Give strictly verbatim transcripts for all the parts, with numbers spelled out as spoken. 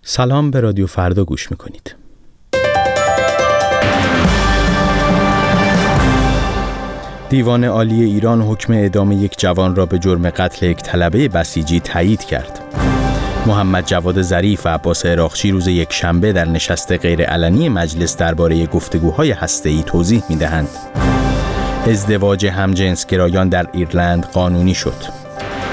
سلام، به رادیو فردا گوش میکنید. دیوان عالی ایران حکم اعدام یک جوان را به جرم قتل یک طلبه بسیجی تایید کرد. محمد جواد ظریف و عباس عراقچی روز یک شنبه در نشست غیرعلنی مجلس درباره گفتگوهای هسته‌ای توضیح میدهند. ازدواج همجنسگرایان در ایرلند قانونی شد.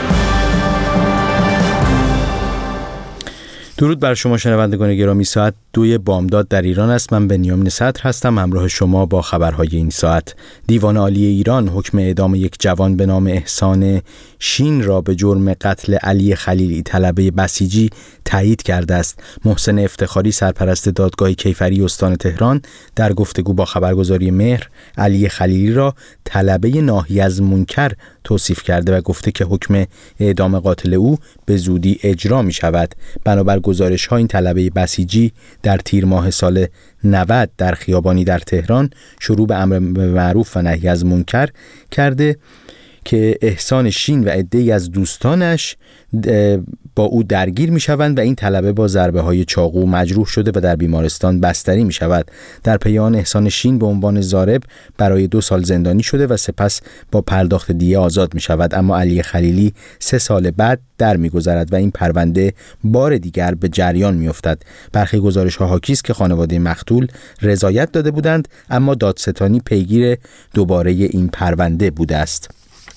درود بر شما شنوندگان گرامی. ساعت دوی بامداد در ایران است. من بنیامین صدر هستم، همراه شما با خبرهای این ساعت. دیوان عالی ایران حکم اعدام یک جوان به نام احسان شین را به جرم قتل علی خلیلی طلبه بسیجی تایید کرده است. محسن افتخاری سرپرست دادگاه کیفری استان تهران در گفتگو با خبرگزاری مهر علی خلیلی را طلبه ناهی از منکر توصیف کرده و گفته که حکم اعدام قاتل او به زودی اجرا می شود. بنابر گزارش ها این طلبه بسیجی در تیر ماه سال نود در خیابانی در تهران شروع به امر معروف و نهی از منکر کرده که احسان شین و عده‌ای از دوستانش با او درگیر می شوند و این طلبه با ضربه های چاقو مجروح شده و در بیمارستان بستری می شود. در پی آن احسان شین به عنوان ضارب برای دو سال زندانی شده و سپس با پرداخت دیه آزاد می شود، اما علی خلیلی سه سال بعد در می گذرد و این پرونده بار دیگر به جریان می افتد. برخی گزارش ها حاکی است که خانواده مقتول رضایت داده بودند، اما دادستانی پیگیر دوباره این پرونده بوده است.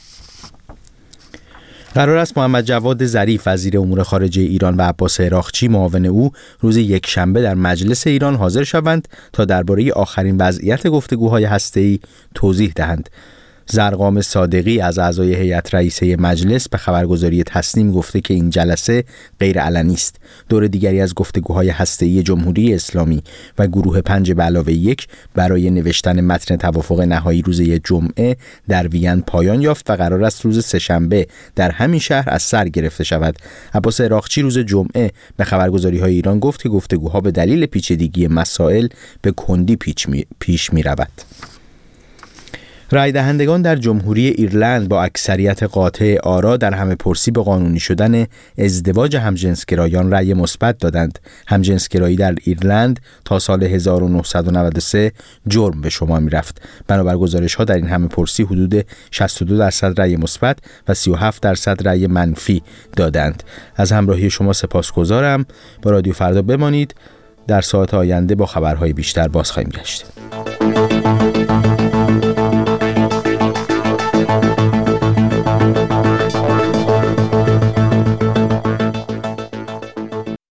قرار است محمد جواد ظریف وزیر امور خارجه ایران و عباس عراقچی معاون او روز یک شنبه در مجلس ایران حاضر شوند تا درباره آخرین وضعیت گفتگوهای هسته‌ای توضیح دهند. زرقام صادقی از اعضای هیئت رئیسه مجلس به خبرگزاری تسنیم گفته که این جلسه غیر علنی است. دور دیگری از گفتگوهای هسته‌ای جمهوری اسلامی و گروه پنج به علاوه یک برای نوشتن متن توافق نهایی روز جمعه در وین پایان یافت و قرار است روز سه‌شنبه در همین شهر از سر گرفته شود. عباس عراقچی روز جمعه به خبرگزاری‌های ایران گفت که گفتگوها به دلیل پیچیدگی مسائل به کندی پیش می... پیش می‌رود. رای دهندگان در جمهوری ایرلند با اکثریت قاطع آرا در همه پرسی به قانونی شدن ازدواج همجنسگرایان رای مثبت دادند. همجنسگرایی در ایرلند تا سال هزار و نهصد و نود و سه جرم به شمار می رفت. بنابر گزارش ها در این همه پرسی حدود شصت و دو درصد رای مثبت و سی و هفت درصد رای منفی دادند. از همراهی شما سپاسگزارم. با رادیو فردا بمانید. در ساعت آینده با خبرهای بیشتر باز خواهیم گشت.